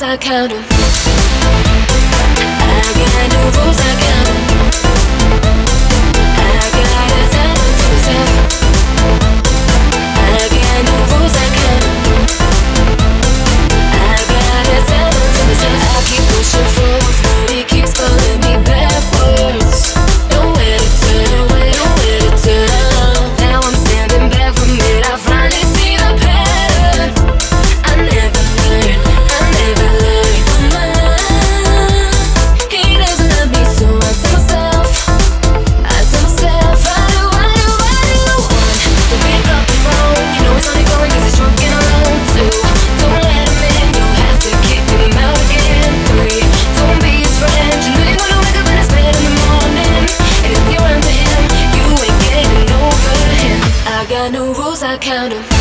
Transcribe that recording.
I count 'em. I got no rules, I count 'em. I gotta tell them to myself. I got no rules, I count 'em. I gotta tell them to myself. I keep pushing forwards, but it keeps pulling me backwards. Nowhere to turn away, nowhere to turn. Now I'm standing back from it, I finally see the pattern. I never learn, I never learn. He doesn't love me, so I tell myself, I do. To pick up the phone, you know it's only going 'cause he's drunk and alone. 2, don't let him in, you have to kick him out again. 3, don't be his friend, you know you're gonna wake up in his bed in the morning. And if you're under him, you ain't getting over him. I got no rules, I count 'em.